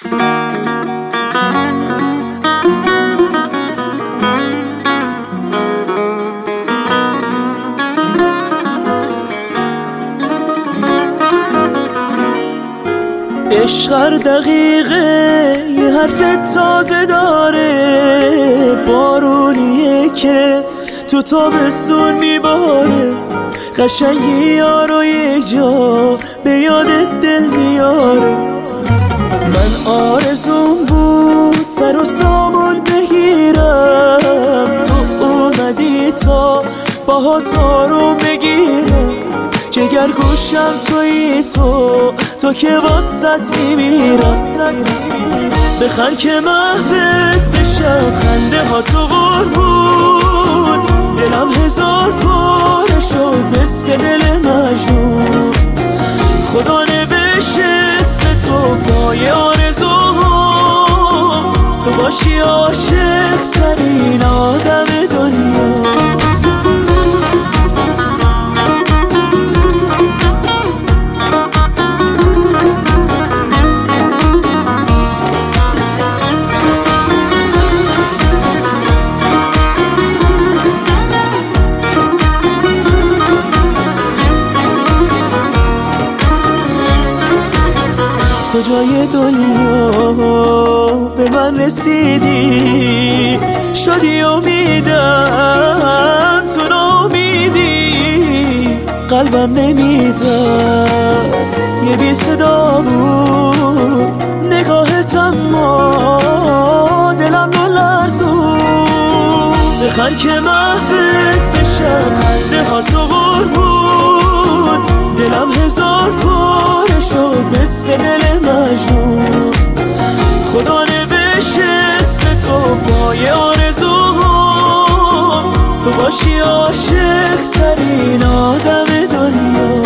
عشق هر دقیقه یه حرف تازه داره، بارونیه که تو تابستون میباره، قشنگی یارو یک جا به یادت دل میاره. من آرزوم بود سر و سامان بگیرم، تو اومدی تا باهات آروم بگیرم، جگر گوشم تویی تو که واسط میمیرم. بخند که محوت بشم، خنده ها تو قربون، دلم هزار پاره شد مثل دل مجنون. خدا نوشت اسم تو پای آرزوهام، تو باشی عاشق ترین آدم دنیا. کجای دنیا به من رسیدی، شدی امیدم تو ناامیدی، قلبم نمیزد یه بی صدا بود، نگاهت اما دلم نلرزود. بخند که محوت بشم، خنده ها تو قربون، دلم هزار پاره شد مثل دل مجنون. خدا نوشت اسم تو پای آرزوهام، تو باشی عاشق ترین آدم دنیا.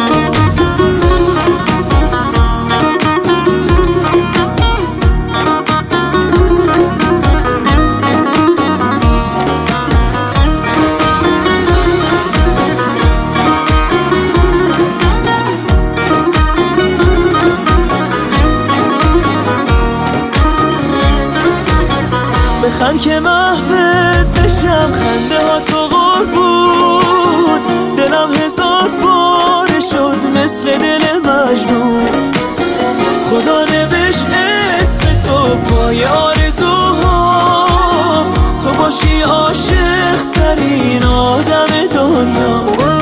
بخند که محوت بشم، خنده ها تو قربون، دلم هزار پاره شد مثل دل مجنون. خدا نوشت اسم تو پای آرزوهام، تو باشی عاشق ترین آدم دنیا.